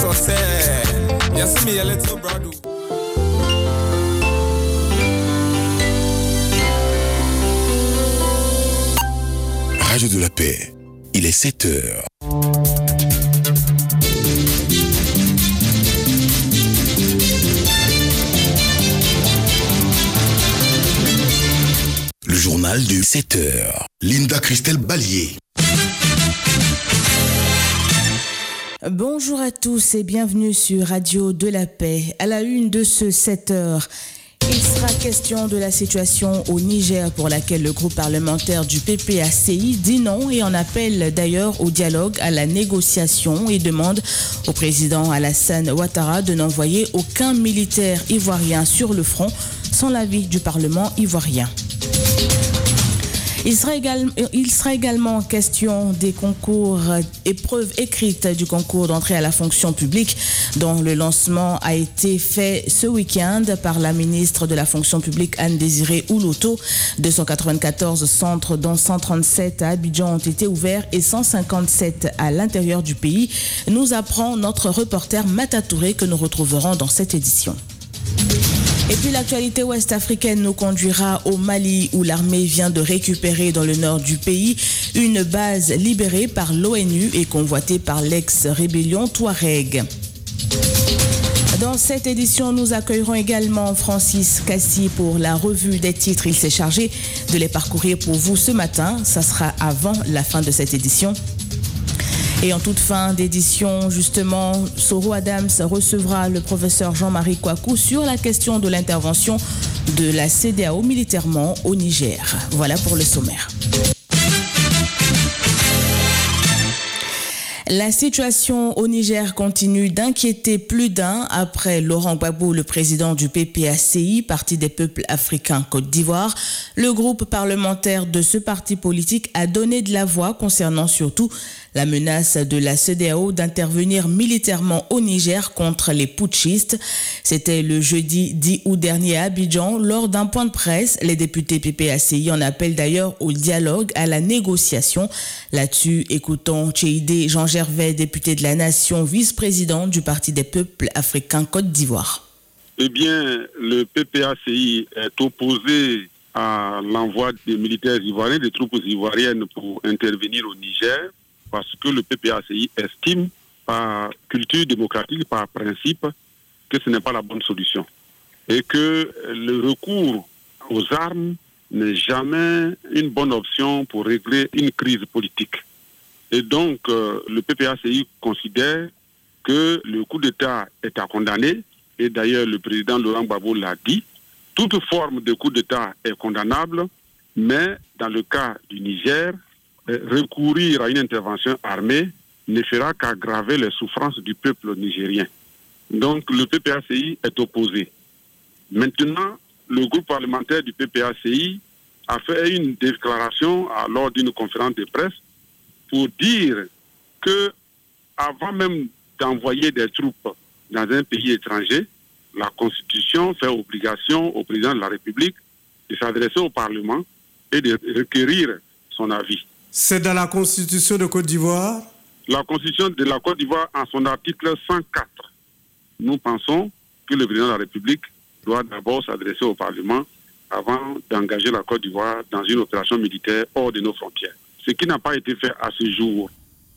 Radio de la Paix, il est 7 heures. Le journal de 7 heures. Linda Christelle Ballier. Bonjour à tous et bienvenue sur Radio de la Paix. À la une de ce 7 heures, il sera question de la situation au Niger pour laquelle le groupe parlementaire du PPACI dit non et en appelle d'ailleurs au dialogue, à la négociation et demande au président Alassane Ouattara de n'envoyer aucun militaire ivoirien sur le front sans l'avis du Parlement ivoirien. Il sera également question des concours, épreuves écrites du concours d'entrée à la fonction publique dont le lancement a été fait ce week-end par la ministre de la fonction publique Anne-Désirée Ouloto. 294 centres dont 137 à Abidjan ont été ouverts et 157 à l'intérieur du pays, nous apprend notre reporter Mata Touré que nous retrouverons dans cette édition. Et puis l'actualité ouest-africaine nous conduira au Mali où l'armée vient de récupérer dans le nord du pays une base libérée par l'ONU et convoitée par l'ex-rébellion Touareg. Dans cette édition, nous accueillerons également Francis Cassi pour la revue des titres. Il s'est chargé de les parcourir pour vous ce matin. Ça sera avant la fin de cette édition. Et en toute fin d'édition, justement, Soro Adams recevra le professeur Jean-Marie Kouakou sur la question de l'intervention de la CEDEAO militairement au Niger. Voilà pour le sommaire. La situation au Niger continue d'inquiéter plus d'un après Laurent Gbagbo, le président du PPACI, Parti des peuples africains Côte d'Ivoire. Le groupe parlementaire de ce parti politique a donné de la voix concernant surtout la menace de la CEDEAO d'intervenir militairement au Niger contre les putschistes. C'était le jeudi 10 août dernier à Abidjan. Lors d'un point de presse, les députés PPACI en appellent d'ailleurs au dialogue, à la négociation. Là-dessus, écoutons Tchéidé Jean Gervais, député de la Nation, vice-président du Parti des peuples africains Côte d'Ivoire. Eh bien, le PPACI est opposé à l'envoi des militaires ivoiriens, des troupes ivoiriennes pour intervenir au Niger, parce que le PPACI estime, par culture démocratique, par principe, que ce n'est pas la bonne solution. Et que le recours aux armes n'est jamais une bonne option pour régler une crise politique. Et donc, le PPACI considère que le coup d'État est à condamner, et d'ailleurs le président Laurent Gbagbo l'a dit, toute forme de coup d'État est condamnable, mais dans le cas du Niger, recourir à une intervention armée ne fera qu'aggraver les souffrances du peuple nigérien. Donc le PPACI est opposé. Maintenant, le groupe parlementaire du PPACI a fait une déclaration lors d'une conférence de presse pour dire que, avant même d'envoyer des troupes dans un pays étranger, la Constitution fait obligation au président de la République de s'adresser au Parlement et de requérir son avis. C'est dans la Constitution de Côte d'Ivoire? La Constitution de la Côte d'Ivoire, en son article 104. Nous pensons que le président de la République doit d'abord s'adresser au Parlement avant d'engager la Côte d'Ivoire dans une opération militaire hors de nos frontières. Ce qui n'a pas été fait à ce jour.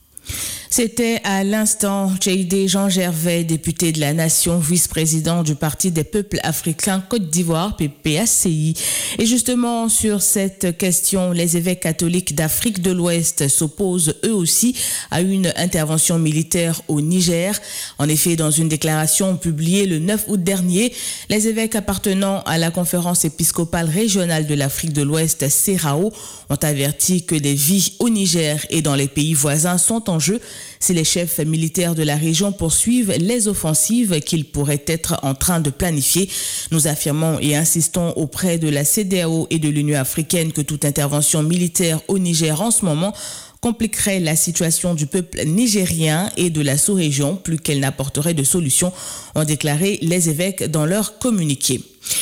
C'était à l'instant Tchéidé Jean Gervais, député de la Nation, vice-président du Parti des peuples africains Côte d'Ivoire, PPACI. Et justement, sur cette question, les évêques catholiques d'Afrique de l'Ouest s'opposent eux aussi à une intervention militaire au Niger. En effet, dans une déclaration publiée le 9 août dernier, les évêques appartenant à la conférence épiscopale régionale de l'Afrique de l'Ouest, CERAO, ont averti que les vies au Niger et dans les pays voisins sont en jeu si les chefs militaires de la région poursuivent les offensives qu'ils pourraient être en train de planifier. Nous affirmons et insistons auprès de la CEDEAO et de l'Union africaine que toute intervention militaire au Niger en ce moment compliquerait la situation du peuple nigérien et de la sous-région plus qu'elle n'apporterait de solution, ont déclaré les évêques dans leur communiqué.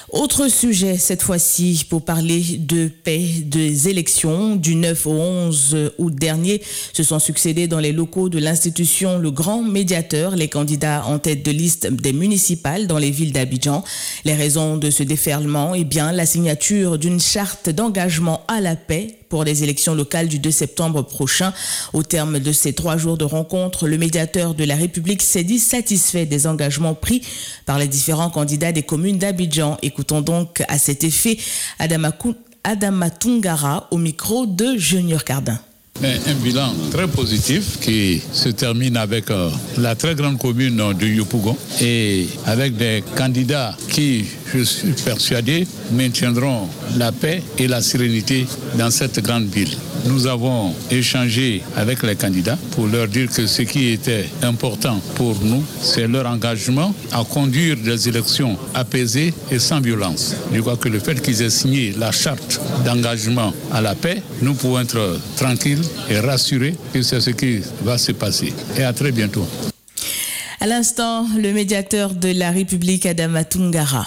Autre sujet, cette fois-ci, pour parler de paix, des élections du 9 au 11 août dernier se sont succédés dans les locaux de l'institution Le Grand Médiateur, les candidats en tête de liste des municipales dans les villes d'Abidjan. Les raisons de ce déferlement, la signature d'une charte d'engagement à la paix pour les élections locales du 2 septembre prochain. Au terme de ces 3 jours de rencontre, le médiateur de la République s'est dit satisfait des engagements pris par les différents candidats des communes d'Abidjan. Écoutons donc à cet effet Adama Tungara au micro de Junior Cardin. Un bilan très positif qui se termine avec la très grande commune de Yopougon et avec des candidats qui, je suis persuadé, maintiendront la paix et la sérénité dans cette grande ville. Nous avons échangé avec les candidats pour leur dire que ce qui était important pour nous, c'est leur engagement à conduire des élections apaisées et sans violence. Je crois que le fait qu'ils aient signé la charte d'engagement à la paix, nous pouvons être tranquilles et rassurés que c'est ce qui va se passer. Et à très bientôt. À l'instant, le médiateur de la République, Adama Tungara.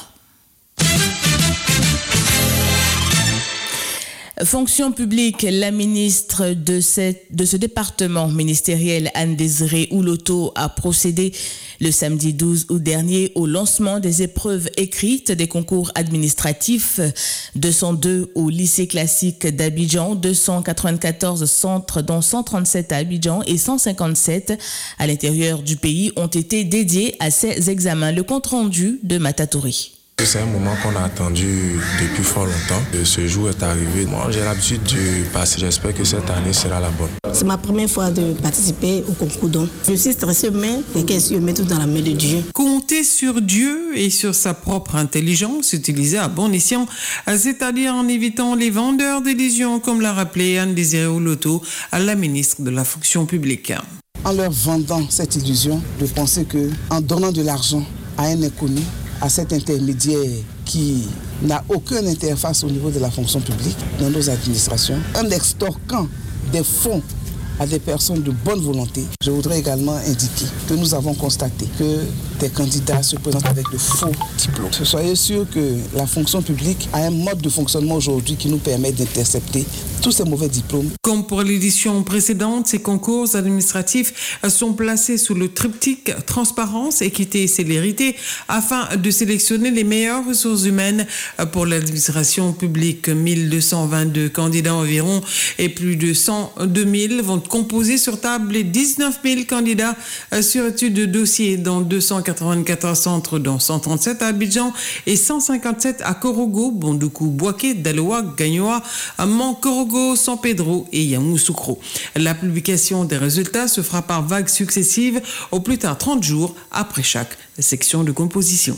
Fonction publique, la ministre de ce département ministériel, Anne-Désirée Ouloto, a procédé le samedi 12 août dernier au lancement des épreuves écrites des concours administratifs 202 au lycée classique d'Abidjan, 294 centres dont 137 à Abidjan et 157 à l'intérieur du pays ont été dédiés à ces examens. Le compte-rendu de Matatouri. C'est un moment qu'on a attendu depuis fort longtemps. Ce jour est arrivé. Moi, j'ai l'habitude de passer. J'espère que cette année sera la bonne. C'est ma première fois de participer au concours. Donc, je suis stressée, mais je mets tout dans la main de Dieu. Compter sur Dieu et sur sa propre intelligence, utilisée à bon escient, c'est-à-dire en évitant les vendeurs d'illusions, comme l'a rappelé Anne-Désirée Ouloto, à la ministre de la Fonction publique. En leur vendant cette illusion de penser qu'en donnant de l'argent à un inconnu, à cet intermédiaire qui n'a aucune interface au niveau de la fonction publique dans nos administrations, en extorquant des fonds à des personnes de bonne volonté. Je voudrais également indiquer que nous avons constaté que des candidats se présentent avec de faux diplômes. Soyez sûr que la fonction publique a un mode de fonctionnement aujourd'hui qui nous permet d'intercepter tous ces mauvais diplômes. Comme pour l'édition précédente, ces concours administratifs sont placés sous le triptyque transparence, équité et célérité afin de sélectionner les meilleures ressources humaines pour l'administration publique. 1222 candidats environ et plus de 102 000 vont composer sur table les 19 000 candidats sur étude de dossiers dans 294 centres, dont 137 à Abidjan et 157 à Korogo, Bondoukou, Bouaké, Daloa, Gagnoa, Mankorogo, San Pedro et Yamoussoukro. La publication des résultats se fera par vagues successives, au plus tard 30 jours après chaque section de composition.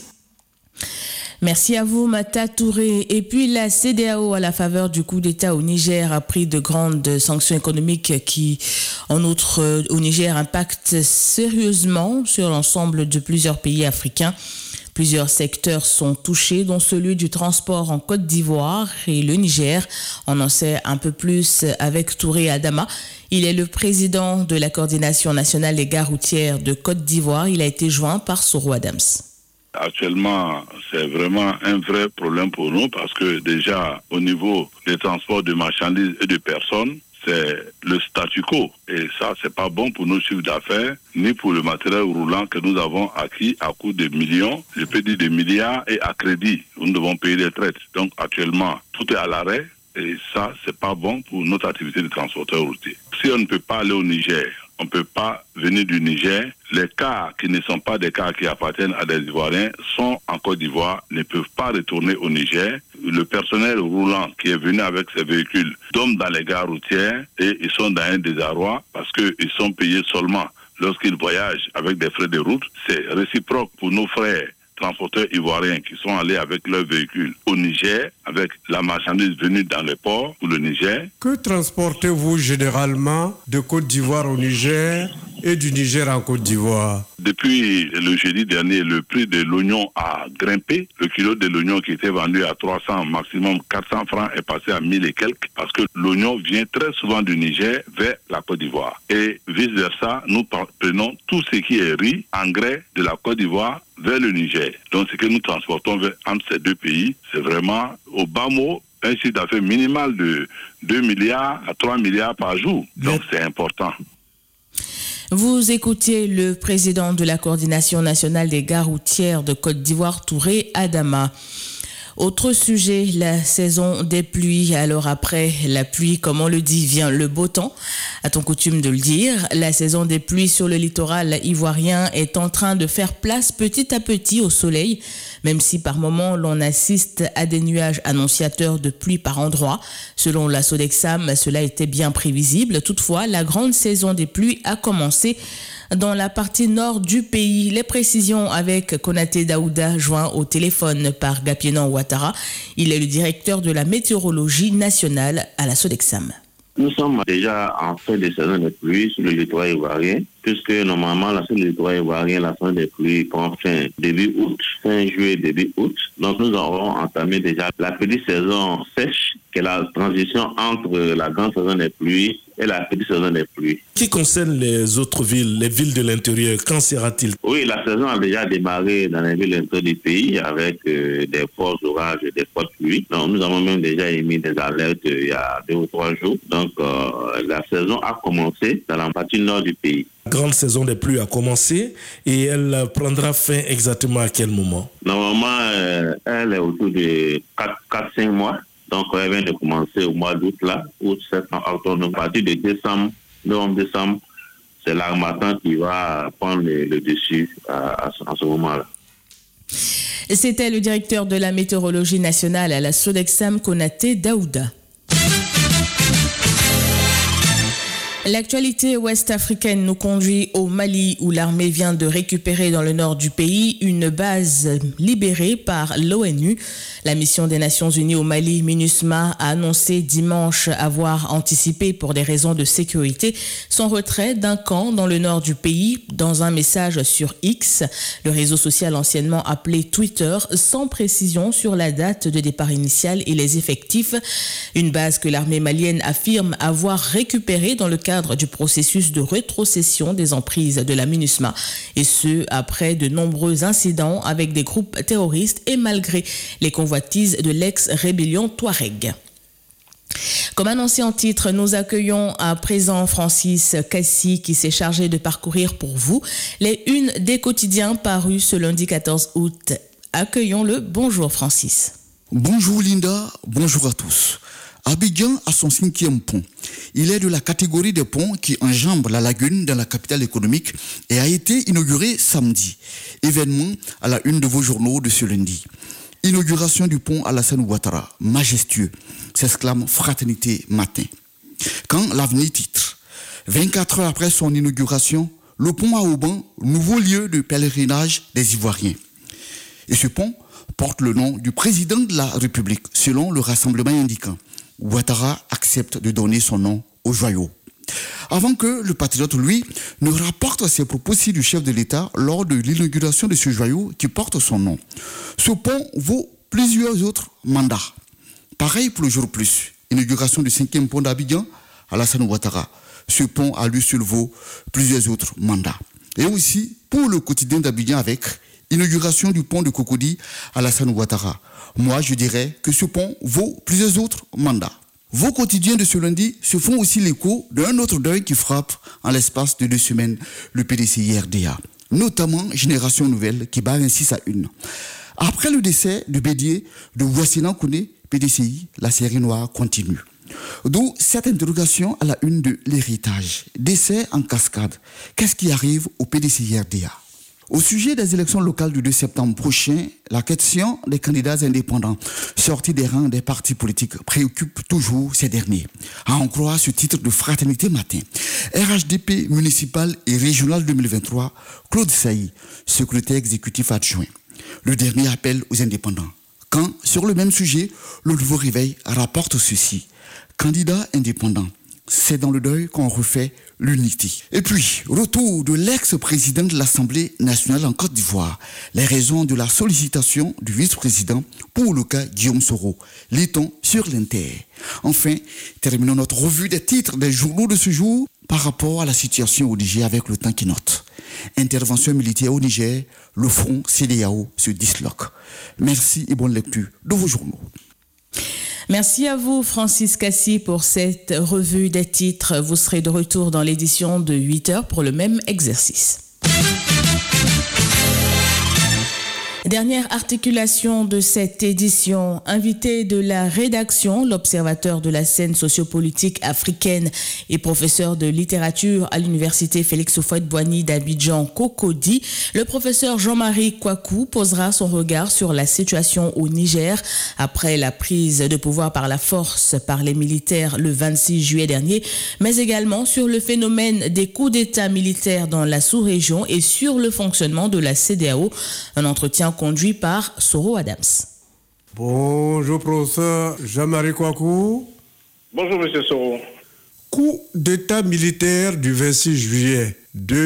Merci à vous, Mata Touré. Et puis la CEDEAO, à la faveur du coup d'État au Niger, a pris de grandes sanctions économiques qui, en outre, au Niger, impactent sérieusement sur l'ensemble de plusieurs pays africains. Plusieurs secteurs sont touchés, dont celui du transport en Côte d'Ivoire et le Niger. On en sait un peu plus avec Touré Adama. Il est le président de la coordination nationale des gares routières de Côte d'Ivoire. Il a été joint par Soro Adams. Actuellement, c'est vraiment un vrai problème pour nous parce que déjà, au niveau des transports de marchandises et de personnes, c'est le statu quo. Et ça, c'est pas bon pour nos chiffres d'affaires, ni pour le matériel roulant que nous avons acquis à coût de millions, je peux dire des milliards, et à crédit. Nous devons payer les traites. Donc, actuellement, tout est à l'arrêt. Et ça, c'est pas bon pour notre activité de transporteur routier. Si on ne peut pas aller au Niger, on ne peut pas venir du Niger. Les cars qui ne sont pas des cars qui appartiennent à des Ivoiriens sont en Côte d'Ivoire, ne peuvent pas retourner au Niger. Le personnel roulant qui est venu avec ces véhicules dorment dans les gares routières et ils sont dans un désarroi parce qu'ils sont payés seulement lorsqu'ils voyagent avec des frais de route. C'est réciproque pour nos frères transporteurs ivoiriens qui sont allés avec leurs véhicules au Niger, avec la marchandise venue dans les ports pour le Niger. Que transportez-vous généralement de Côte d'Ivoire au Niger et du Niger en Côte d'Ivoire. Depuis le jeudi dernier, le prix de l'oignon a grimpé. Le kilo de l'oignon qui était vendu à 300, maximum 400 francs, est passé à 1000 et quelques parce que l'oignon vient très souvent du Niger vers la Côte d'Ivoire. Et vice-versa, nous prenons tout ce qui est riz, engrais de la Côte d'Ivoire vers le Niger. Donc ce que nous transportons entre ces deux pays, c'est vraiment au bas mot un chiffre d'affaires minimal de 2 milliards à 3 milliards par jour. Donc c'est important. Vous écoutiez le président de la coordination nationale des gares routières de Côte d'Ivoire, Touré Adama. Autre sujet, la saison des pluies. Alors après la pluie, comme on le dit, vient le beau temps. A-t-on coutume de le dire? La saison des pluies sur le littoral ivoirien est en train de faire place petit à petit au soleil, même si par moments l'on assiste à des nuages annonciateurs de pluie par endroits. Selon la Sodexam, cela était bien prévisible. Toutefois, la grande saison des pluies a commencé dans la partie nord du pays. Les précisions avec Konaté Daouda, joint au téléphone par Gapienan Ouattara. Il est le directeur de la météorologie nationale à la Sodexam. Nous sommes déjà en fin de saison de pluie sur le littoral ivoirien, puisque normalement, la saison du littoral ivoirien, la saison des pluies prend fin début août, fin juillet, début août. Donc nous avons entamé déjà la petite saison sèche, qui est la transition entre la grande saison des pluies et la petite saison des pluies. Qui concerne les autres villes, les villes de l'intérieur, quand sera-t-il? Oui, la saison a déjà démarré dans les villes de l'intérieur du pays avec des forts orages et des fortes pluies. Donc nous avons même déjà émis des alertes il y a 2 ou 3 jours. Donc la saison a commencé dans la partie nord du pays. La grande saison des pluies a commencé et elle prendra fin exactement à quel moment? Normalement, elle est autour de 4-5 mois. Donc, elle vient de commencer au mois d'août, là, août, septembre, octobre. À partir de décembre, novembre-décembre, c'est l'harmattan qui va prendre le dessus à ce moment-là. C'était le directeur de la météorologie nationale à la Sodexam, Konaté Daouda. L'actualité ouest-africaine nous conduit au Mali où l'armée vient de récupérer dans le nord du pays une base libérée par l'ONU. La mission des Nations Unies au Mali, MINUSMA, a annoncé dimanche avoir anticipé pour des raisons de sécurité son retrait d'un camp dans le nord du pays. Dans un message sur X, le réseau social anciennement appelé Twitter, sans précision sur la date de départ initial et les effectifs. Une base que l'armée malienne affirme avoir récupérée dans le cadre du processus de rétrocession des emprises de la MINUSMA, et ce, après de nombreux incidents avec des groupes terroristes et malgré les convoitises de l'ex-rébellion Touareg. Comme annoncé en titre, nous accueillons à présent Francis Cassi qui s'est chargé de parcourir pour vous les unes des quotidiens parus ce lundi 14 août. Accueillons-le. Bonjour Francis. Bonjour Linda, bonjour à tous. Abidjan a son 5e pont. Il est de la catégorie des ponts qui enjambent la lagune dans la capitale économique et a été inauguré samedi. Événement à la une de vos journaux de ce lundi. Inauguration du pont Alassane Ouattara, majestueux, s'exclame Fraternité Matin. Quand l'avenir titre, 24 heures après son inauguration, le pont à Auban, nouveau lieu de pèlerinage des Ivoiriens. Et ce pont porte le nom du président de la République, selon le rassemblement indiquant. Ouattara accepte de donner son nom au joyau. Avant que le patriote, lui, ne rapporte ses propos-ci du chef de l'État lors de l'inauguration de ce joyau qui porte son nom. Ce pont vaut plusieurs autres mandats. Pareil pour le jour plus. Inauguration du 5e pont d'Abidjan, Alassane Ouattara. Ce pont a lui seul vaut plusieurs autres mandats. Et aussi pour le quotidien d'Abidjan avec inauguration du pont de Cocody, Alassane Ouattara. Moi, je dirais que ce pont vaut plusieurs autres mandats. Vos quotidiens de ce lundi se font aussi l'écho d'un autre deuil qui frappe en l'espace de 2 semaines le PDCI-RDA, notamment Génération Nouvelle qui bat ainsi sa une. Après le décès de Bédier de Wassina Kouné, PDCI, la série noire continue. D'où cette interrogation à la une de l'héritage. Décès en cascade. Qu'est-ce qui arrive au PDCI-RDA ? Au sujet des élections locales du 2 septembre prochain, la question des candidats indépendants sortis des rangs des partis politiques préoccupe toujours ces derniers. À en croire ce titre de Fraternité Matin. RHDP municipal et régional 2023, Claude Sailly, secrétaire exécutif adjoint. Le dernier appel aux indépendants. Quand, sur le même sujet, le Nouveau Réveil rapporte ceci. Candidat indépendant, c'est dans le deuil qu'on refait l'unité. Et puis, retour de l'ex-président de l'Assemblée nationale en Côte d'Ivoire. Les raisons de la sollicitation du vice-président pour le cas Guillaume Soro. Lit-on sur l'Inter. Enfin, terminons notre revue des titres des journaux de ce jour par rapport à la situation au Niger avec le temps qui note. Intervention militaire au Niger, le front CEDEAO se disloque. Merci et bonne lecture de vos journaux. Merci à vous, Francis Cassi, pour cette revue des titres. Vous serez de retour dans l'édition de 8h pour le même exercice. Dernière articulation de cette édition, invité de la rédaction, l'observateur de la scène sociopolitique africaine et professeur de littérature à l'université Félix Houphouët-Boigny d'Abidjan, Cocody, le professeur Jean-Marie Kouakou posera son regard sur la situation au Niger après la prise de pouvoir par la force par les militaires le 26 juillet dernier, mais également sur le phénomène des coups d'État militaires dans la sous-région et sur le fonctionnement de la CEDEAO. Un entretien conduit par Soro Adams. Bonjour professeur Jean-Marie Kouakou. Bonjour monsieur Soro. Coup d'état militaire du 26 juillet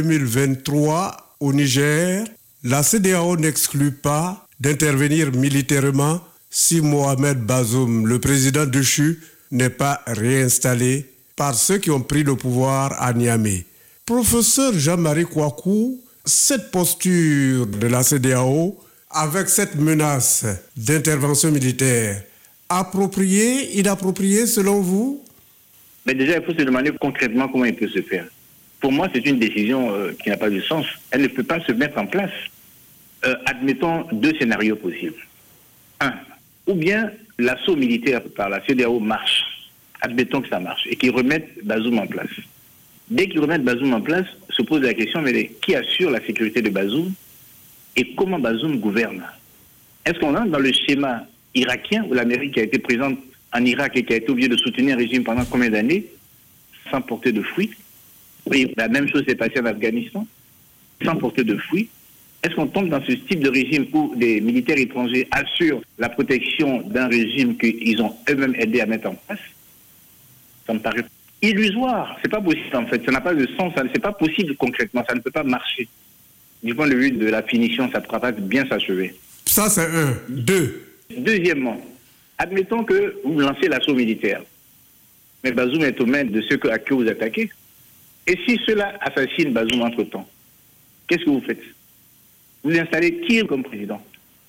2023 au Niger, la CEDEAO n'exclut pas d'intervenir militairement si Mohamed Bazoum, le président déchu, n'est pas réinstallé par ceux qui ont pris le pouvoir à Niamey. Professeur Jean-Marie Kouakou, cette posture de la CEDEAO avec cette menace d'intervention militaire, appropriée, inappropriée selon vous? Mais déjà, il faut se demander concrètement comment il peut se faire. Pour moi, c'est une décision qui n'a pas de sens. Elle ne peut pas se mettre en place. Admettons deux scénarios possibles. Un, ou bien l'assaut militaire par la CEDEAO marche. Admettons que ça marche et qu'ils remettent Bazoum en place. Dès qu'ils remettent Bazoum en place, se pose la question, mais qui assure la sécurité de Bazoum et comment Bazoum gouverne? Est-ce qu'on entre dans le schéma irakien où l'Amérique a été présente en Irak et qui a été obligée de soutenir un régime pendant combien d'années sans porter de fruits? Oui, la même chose s'est passée en Afghanistan, sans porter de fruits. Est-ce qu'on tombe dans ce type de régime où des militaires étrangers assurent la protection d'un régime qu'ils ont eux-mêmes aidé à mettre en place? Ça me paraît illusoire. C'est pas possible en fait. Ça n'a pas de sens. C'est pas possible concrètement. Ça ne peut pas marcher. Du point de vue de la finition, ça ne pourra pas bien s'achever. Ça, c'est un. Deux. Deuxièmement, admettons que vous lancez l'assaut militaire. Mais Bazoum est aux mains de ceux à qui vous attaquez. Et si ceux-là assassinent Bazoum entre-temps, qu'est-ce que vous faites? Vous installez qui comme président?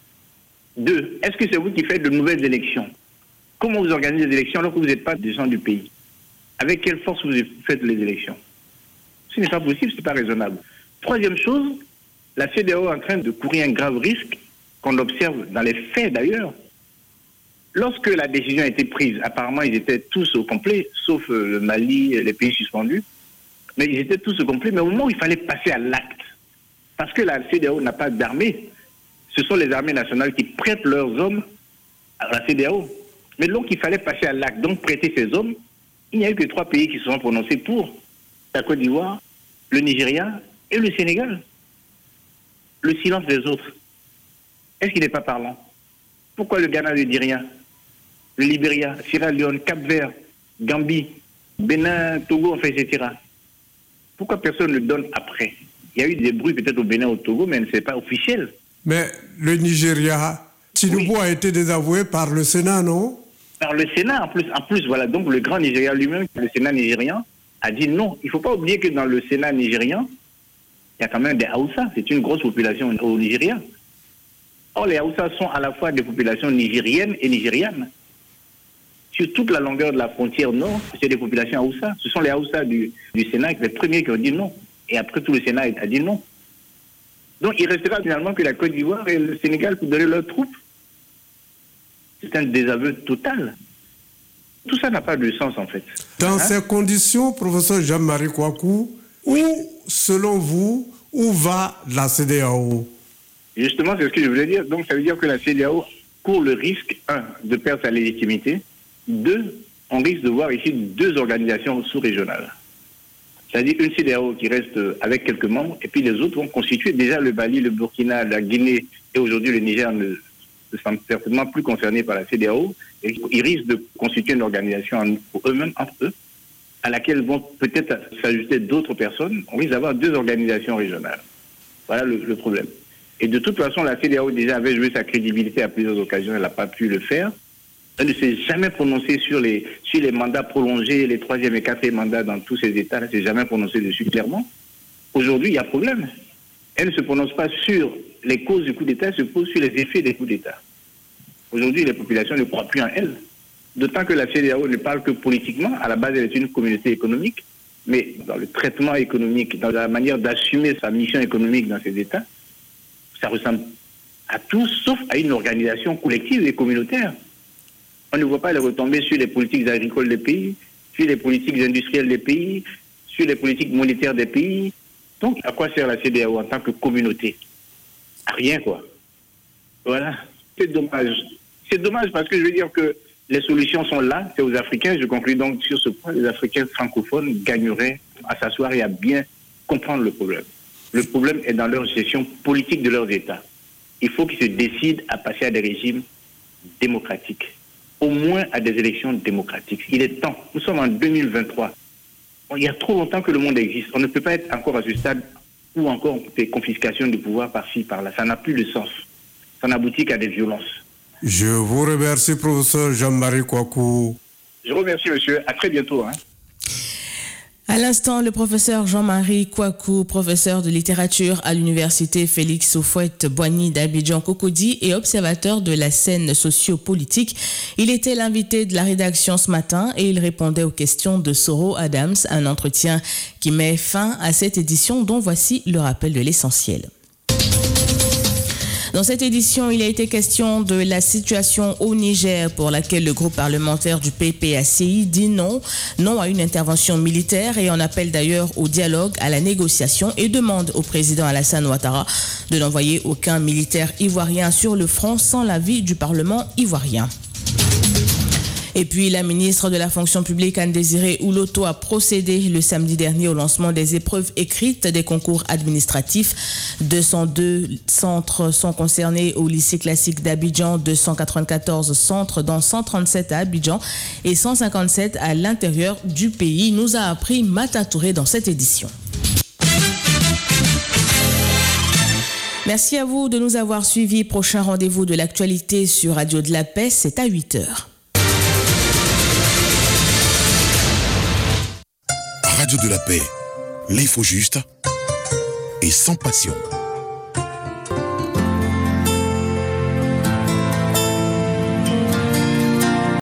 Deux, est-ce que c'est vous qui faites de nouvelles élections? Comment vous organisez les élections alors que vous n'êtes pas des gens du pays? Avec quelle force vous faites les élections? Ce n'est pas possible, ce n'est pas raisonnable. Troisième chose, la CEDEAO est en train de courir un grave risque qu'on observe dans les faits d'ailleurs. Lorsque la décision a été prise, apparemment ils étaient tous au complet, sauf le Mali, les pays suspendus, mais ils étaient tous au complet, mais au moment où il fallait passer à l'acte, parce que la CEDEAO n'a pas d'armée, ce sont les armées nationales qui prêtent leurs hommes à la CEDEAO. Mais donc il fallait passer à l'acte, donc prêter ces hommes, il n'y a eu que 3 pays qui se sont prononcés pour: la Côte d'Ivoire, le Nigeria et le Sénégal. Le silence des autres, est-ce qu'il n'est pas parlant? Pourquoi le Ghana ne dit rien? Le Libéria, Sierra Leone, Cap-Vert, Gambie, Bénin, Togo, enfin, etc. Pourquoi personne ne donne après? Il y a eu des bruits peut-être au Bénin, au Togo, mais ce n'est pas officiel. Mais le Nigeria, Tinubu a été désavoué par le Sénat, non? Par le Sénat, en plus, voilà. Donc le grand Nigeria lui-même, le Sénat nigérien, a dit non. Il ne faut pas oublier que dans le Sénat nigérien, il y a quand même des Haoussa. C'est une grosse population au Nigeria. Or, les Haoussa sont à la fois des populations nigériennes et nigérianes. Sur toute la longueur de la frontière nord, c'est des populations Haoussa. Ce sont les Haoussa du Sénat, les premiers qui ont dit non. Et après, tout le Sénat a dit non. Donc, il restera finalement que la Côte d'Ivoire et le Sénégal pour donner leurs troupes. C'est un désaveu total. Tout ça n'a pas de sens, en fait. Dans ces conditions, professeur Jean-Marie Kouakou, où, selon vous, où va la CEDEAO? Justement, c'est ce que je voulais dire. Donc, ça veut dire que la CEDEAO court le risque, 1, de perdre sa légitimité. 2, on risque de voir ici 2 organisations sous-régionales. C'est-à-dire une CEDEAO qui reste avec quelques membres, et puis les autres vont constituer déjà le Mali, le Burkina, la Guinée, et aujourd'hui le Niger ne sont certainement plus concernés par la CEDEAO, et ils risquent de constituer une organisation pour eux-mêmes, entre eux. à laquelle vont peut-être s'ajouter d'autres personnes, on risque d'avoir 2 organisations régionales. Voilà le problème. Et de toute façon, la CEDEAO déjà avait joué sa crédibilité à plusieurs occasions, elle n'a pas pu le faire. Elle ne s'est jamais prononcée sur les mandats prolongés, les 3e et 4e mandats dans tous ces États, elle ne s'est jamais prononcée dessus clairement. Aujourd'hui, il y a problème. Elle ne se prononce pas sur les causes du coup d'État, elle se pose sur les effets des coups d'État. Aujourd'hui, les populations ne croient plus en elle. D'autant que la CEDEAO ne parle que politiquement. À la base, elle est une communauté économique, mais dans le traitement économique, dans la manière d'assumer sa mission économique dans ces États, ça ressemble à tout sauf à une organisation collective et communautaire. On ne voit pas les retombées sur les politiques agricoles des pays, sur les politiques industrielles des pays, sur les politiques monétaires des pays. Donc, à quoi sert la CEDEAO en tant que communauté? À rien, quoi. Voilà. C'est dommage. C'est dommage parce que je veux dire que les solutions sont là, c'est aux Africains. Je conclue donc sur ce point. Les Africains francophones gagneraient à s'asseoir et à bien comprendre le problème. Le problème est dans leur gestion politique de leurs États. Il faut qu'ils se décident à passer à des régimes démocratiques, au moins à des élections démocratiques. Il est temps. Nous sommes en 2023. Il y a trop longtemps que le monde existe. On ne peut pas être encore à ce stade où encore des confiscations de pouvoir par-ci, par-là. Ça n'a plus de sens. Ça n'aboutit qu'à des violences. Je vous remercie, professeur Jean-Marie Kouakou. Je remercie, monsieur. À très bientôt. À l'instant, le professeur Jean-Marie Kouakou, professeur de littérature à l'université Félix Houphouët-Boigny d'Abidjan-Cocody et observateur de la scène socio-politique. Il était l'invité de la rédaction ce matin et il répondait aux questions de Soro Adams, un entretien qui met fin à cette édition dont voici le rappel de l'essentiel. Dans cette édition, il a été question de la situation au Niger pour laquelle le groupe parlementaire du PPACI dit non à une intervention militaire et en appelle d'ailleurs au dialogue, à la négociation et demande au président Alassane Ouattara de n'envoyer aucun militaire ivoirien sur le front sans l'avis du Parlement ivoirien. Et puis, la ministre de la fonction publique, Anne-Désirée Ouloto, a procédé le samedi dernier au lancement des épreuves écrites des concours administratifs. 202 centres sont concernés au lycée classique d'Abidjan, 294 centres dont 137 à Abidjan et 157 à l'intérieur du pays, nous a appris Mata Touré dans cette édition. Merci à vous de nous avoir suivis. Prochain rendez-vous de l'actualité sur Radio de la Paix, c'est à 8h. Radio de la Paix, l'info juste et sans passion.